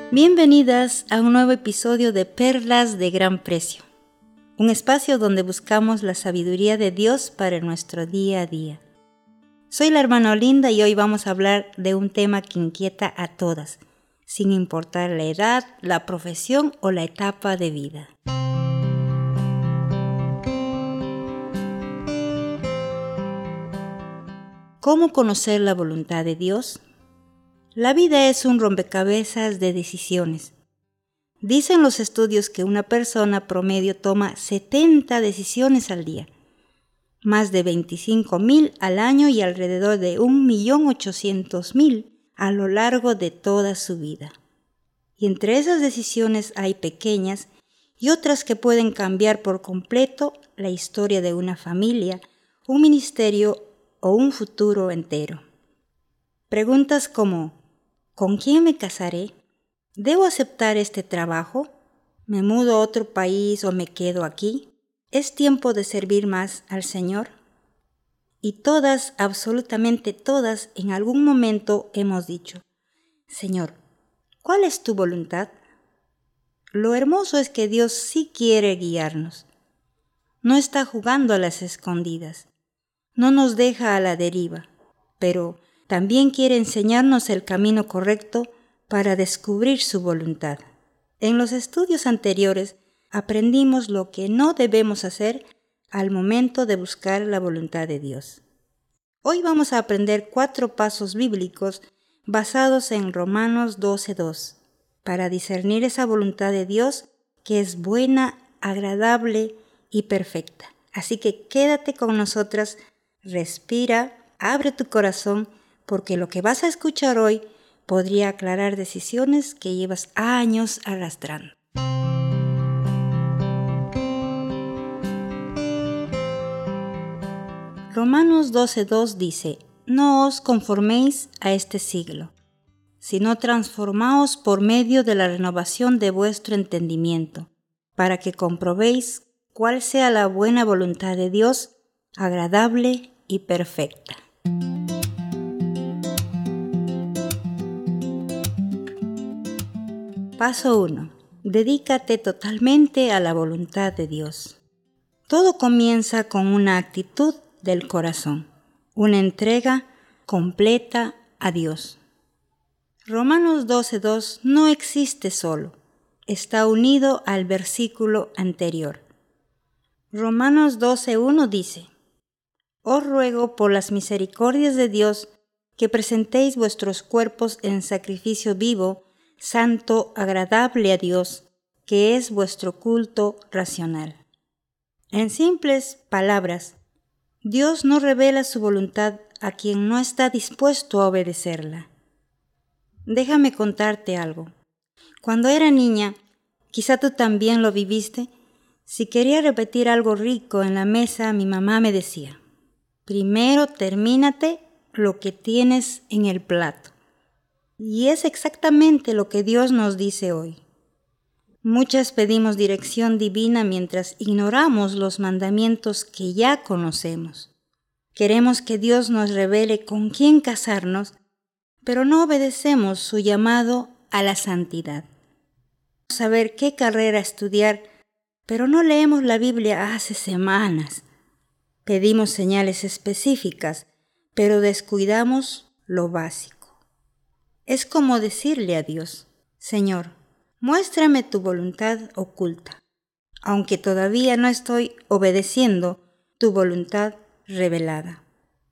Bienvenidas a un nuevo episodio de Perlas de Gran Precio, un espacio donde buscamos la sabiduría de Dios para nuestro día a día. Soy la hermana Olinda y hoy vamos a hablar de un tema que inquieta a todas, sin importar la edad, la profesión o la etapa de vida. ¿Cómo conocer la voluntad de Dios? La vida es un rompecabezas de decisiones. Dicen los estudios que una persona promedio toma 70 decisiones al día, más de 25,000 al año y alrededor de 1.800.000 a lo largo de toda su vida. Y entre esas decisiones hay pequeñas y otras que pueden cambiar por completo la historia de una familia, un ministerio o un futuro entero. Preguntas como: ¿con quién me casaré? ¿Debo aceptar este trabajo? ¿Me mudo a otro país o me quedo aquí? ¿Es tiempo de servir más al Señor? Y todas, absolutamente todas, en algún momento hemos dicho: Señor, ¿cuál es tu voluntad? Lo hermoso es que Dios sí quiere guiarnos. No está jugando a las escondidas. No nos deja a la deriva, pero también quiere enseñarnos el camino correcto para descubrir su voluntad. En los estudios anteriores aprendimos lo que no debemos hacer al momento de buscar la voluntad de Dios. Hoy vamos a aprender 4 pasos bíblicos basados en Romanos 12:2 para discernir esa voluntad de Dios que es buena, agradable y perfecta. Así que quédate con nosotras, respira, abre tu corazón, porque lo que vas a escuchar hoy podría aclarar decisiones que llevas años arrastrando. Romanos 12:2 dice: No os conforméis a este siglo, sino transformaos por medio de la renovación de vuestro entendimiento, para que comprobéis cuál sea la buena voluntad de Dios, agradable y perfecta. Paso 1. Dedícate totalmente a la voluntad de Dios. Todo comienza con una actitud del corazón, una entrega completa a Dios. Romanos 12:2 no existe solo, está unido al versículo anterior. Romanos 12:1 dice: Os ruego por las misericordias de Dios que presentéis vuestros cuerpos en sacrificio vivo, santo, agradable a Dios, que es vuestro culto racional. En simples palabras, Dios no revela su voluntad a quien no está dispuesto a obedecerla. Déjame contarte algo. Cuando era niña, quizá tú también lo viviste, si quería repetir algo rico en la mesa, mi mamá me decía: primero termínate lo que tienes en el plato. Y es exactamente lo que Dios nos dice hoy. Muchas pedimos dirección divina mientras ignoramos los mandamientos que ya conocemos. Queremos que Dios nos revele con quién casarnos, pero no obedecemos su llamado a la santidad. Saber qué carrera estudiar, pero no leemos la Biblia hace semanas. Pedimos señales específicas, pero descuidamos lo básico. Es como decirle a Dios: Señor, muéstrame tu voluntad oculta, aunque todavía no estoy obedeciendo tu voluntad revelada.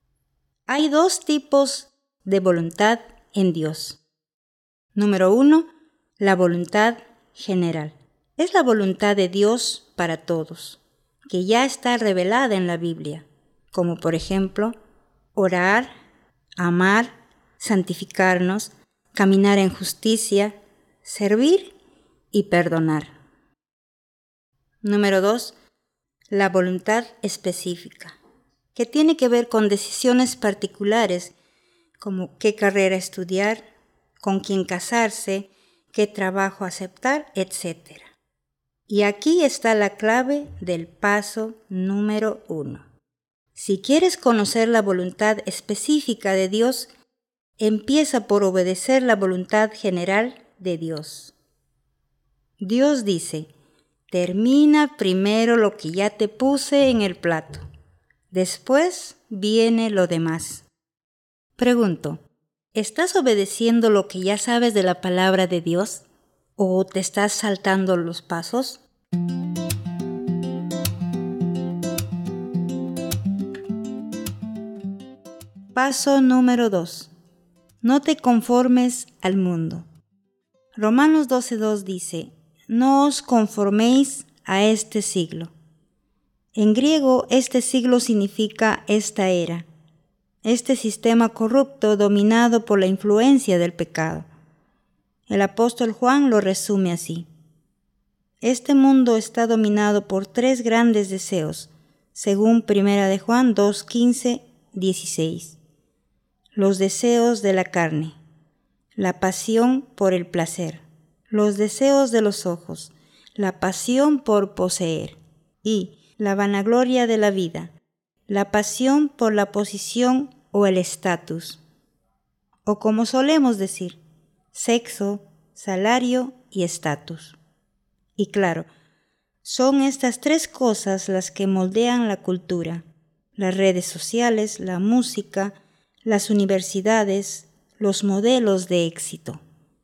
Hay 2 tipos de voluntad en Dios. Número 1, la voluntad general. Es la voluntad de Dios para todos, que ya está revelada en la Biblia, como por ejemplo, orar, amar, santificarnos, caminar en justicia, servir y perdonar. Número 2, la voluntad específica, que tiene que ver con decisiones particulares, como qué carrera estudiar, con quién casarse, qué trabajo aceptar, etc. Y aquí está la clave del paso número 1. Si quieres conocer la voluntad específica de Dios, empieza por obedecer la voluntad general de Dios. Dios dice, termina primero lo que ya te puse en el plato. Después viene lo demás. Pregunto, ¿estás obedeciendo lo que ya sabes de la palabra de Dios? ¿O te estás saltando los pasos? Paso número 2. No te conformes al mundo. Romanos 12:2 dice, no os conforméis a este siglo. En griego, este siglo significa esta era, este sistema corrupto dominado por la influencia del pecado. El apóstol Juan lo resume así. Este mundo está dominado por 3 grandes deseos, según 1 de Juan 2:15-16. Los deseos de la carne, la pasión por el placer, los deseos de los ojos, la pasión por poseer y la vanagloria de la vida, la pasión por la posición o el estatus. O como solemos decir, sexo, salario y estatus. Y claro, son estas 3 cosas las que moldean la cultura, las redes sociales, la música, las universidades, los modelos de éxito.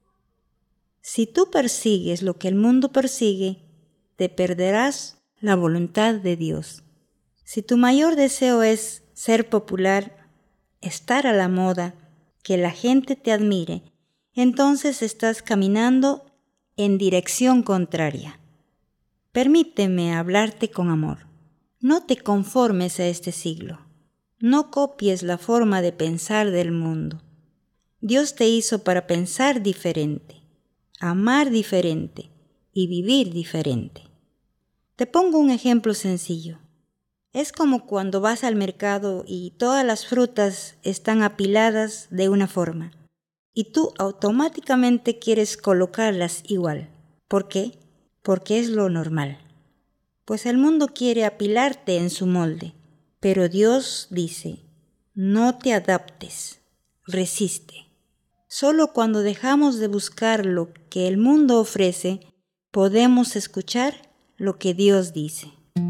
Si tú persigues lo que el mundo persigue, te perderás la voluntad de Dios. Si tu mayor deseo es ser popular, estar a la moda, que la gente te admire, entonces estás caminando en dirección contraria. Permíteme hablarte con amor. No te conformes a este siglo. No copies la forma de pensar del mundo. Dios te hizo para pensar diferente, amar diferente y vivir diferente. Te pongo un ejemplo sencillo. Es como cuando vas al mercado y todas las frutas están apiladas de una forma y tú automáticamente quieres colocarlas igual. ¿Por qué? Porque es lo normal. Pues el mundo quiere apilarte en su molde, pero Dios dice, no te adaptes, resiste. Solo cuando dejamos de buscar lo que el mundo ofrece, podemos escuchar lo que Dios dice.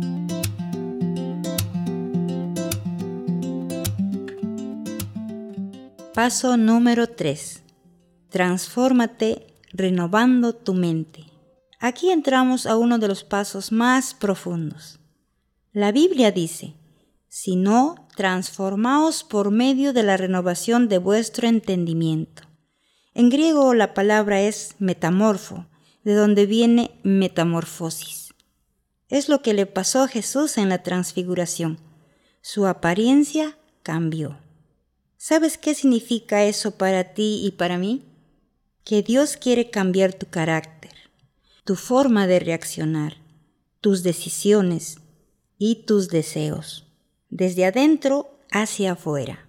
Paso número 3. Transfórmate renovando tu mente. Aquí entramos a uno de los pasos más profundos. La Biblia dice, sino transformaos por medio de la renovación de vuestro entendimiento. En griego la palabra es metamorfo, de donde viene metamorfosis. Es lo que le pasó a Jesús en la transfiguración. Su apariencia cambió. ¿Sabes qué significa eso para ti y para mí? Que Dios quiere cambiar tu carácter, tu forma de reaccionar, tus decisiones y tus deseos, desde adentro hacia afuera.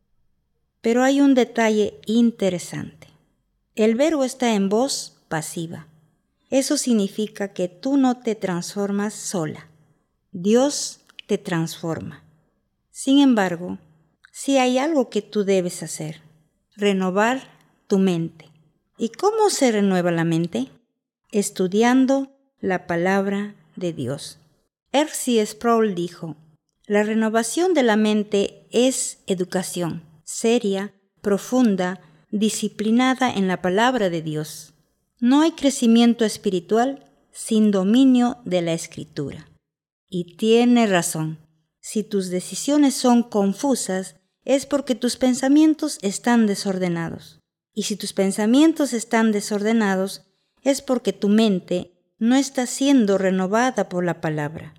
Pero hay un detalle interesante. El verbo está en voz pasiva. Eso significa que tú no te transformas sola. Dios te transforma. Sin embargo, sí hay algo que tú debes hacer: renovar tu mente. ¿Y cómo se renueva la mente? Estudiando la palabra de Dios. R.C. Sproul dijo, la renovación de la mente es educación seria, profunda, disciplinada en la palabra de Dios. No hay crecimiento espiritual sin dominio de la Escritura. Y tiene razón. Si tus decisiones son confusas, es porque tus pensamientos están desordenados. Y si tus pensamientos están desordenados, es porque tu mente no está siendo renovada por la palabra.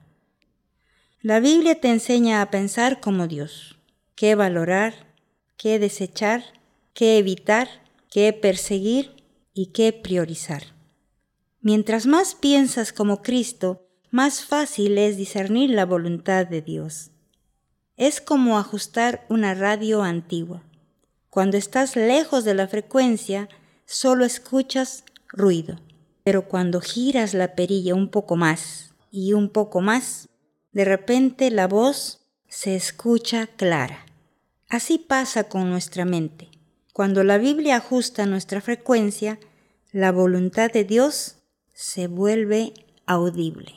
La Biblia te enseña a pensar como Dios, qué valorar, qué desechar, qué evitar, qué perseguir y qué priorizar. Mientras más piensas como Cristo, más fácil es discernir la voluntad de Dios. Es como ajustar una radio antigua. Cuando estás lejos de la frecuencia, solo escuchas ruido. Pero cuando giras la perilla un poco más y un poco más, de repente la voz se escucha clara. Así pasa con nuestra mente. Cuando la Biblia ajusta nuestra frecuencia, la voluntad de Dios se vuelve audible.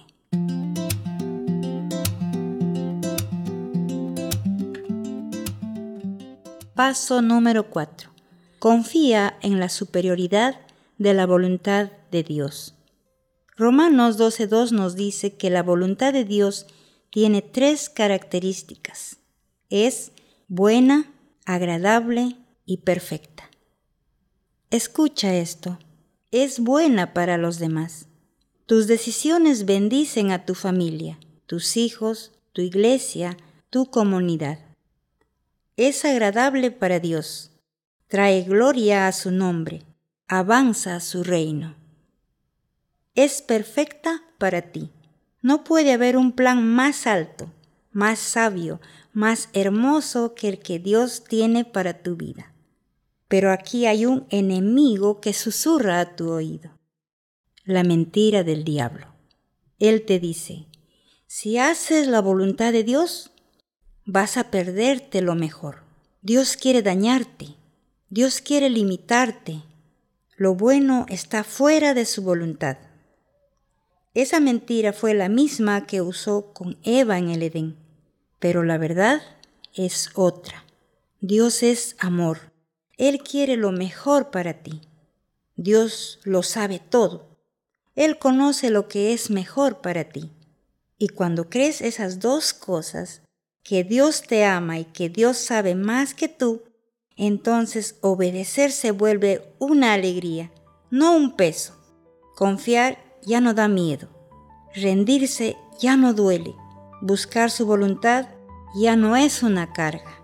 Paso número 4. Confía en la superioridad de la voluntad de Dios. Romanos 12:2 nos dice que la voluntad de Dios tiene 3 características. Es buena, agradable y perfecta. Escucha esto. Es buena para los demás. Tus decisiones bendicen a tu familia, tus hijos, tu iglesia, tu comunidad. Es agradable para Dios. Trae gloria a su nombre. Avanza a su reino. Es perfecta para ti. No puede haber un plan más alto, más sabio, más hermoso que el que Dios tiene para tu vida. Pero aquí hay un enemigo que susurra a tu oído. La mentira del diablo. Él te dice, si haces la voluntad de Dios, vas a perderte lo mejor. Dios quiere dañarte. Dios quiere limitarte. Lo bueno está fuera de su voluntad. Esa mentira fue la misma que usó con Eva en el Edén, pero la verdad es otra. Dios es amor. Él quiere lo mejor para ti. Dios lo sabe todo. Él conoce lo que es mejor para ti. Y cuando crees esas 2 cosas, que Dios te ama y que Dios sabe más que tú, entonces obedecer se vuelve una alegría, no un peso. Confiar ya no da miedo. Rendirse ya no duele. Buscar su voluntad ya no es una carga.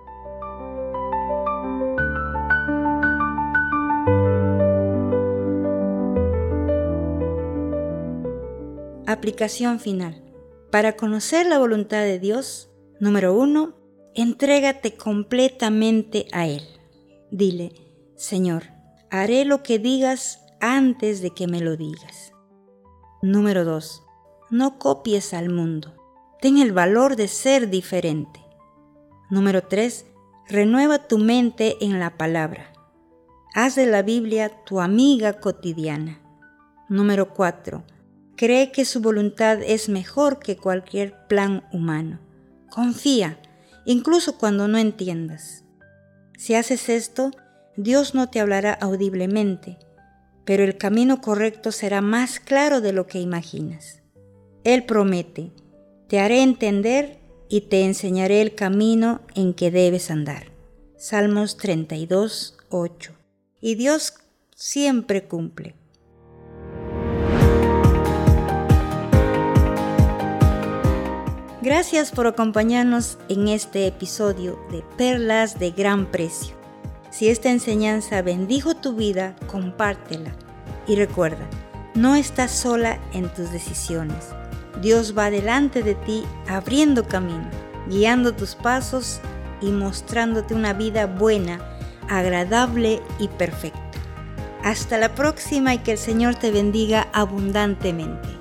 Aplicación final. Para conocer la voluntad de Dios, número 1, entrégate completamente a Él. Dile, Señor, haré lo que digas antes de que me lo digas. Número 2, no copies al mundo. Ten el valor de ser diferente. Número 3, renueva tu mente en la palabra. Haz de la Biblia tu amiga cotidiana. Número 4, cree que su voluntad es mejor que cualquier plan humano. Confía, incluso cuando no entiendas. Si haces esto, Dios no te hablará audiblemente, pero el camino correcto será más claro de lo que imaginas. Él promete, te haré entender y te enseñaré el camino en que debes andar. Salmos 32:8. Y Dios siempre cumple. Gracias por acompañarnos en este episodio de Perlas de Gran Precio. Si esta enseñanza bendijo tu vida, compártela. Y recuerda, no estás sola en tus decisiones. Dios va delante de ti abriendo camino, guiando tus pasos y mostrándote una vida buena, agradable y perfecta. Hasta la próxima y que el Señor te bendiga abundantemente.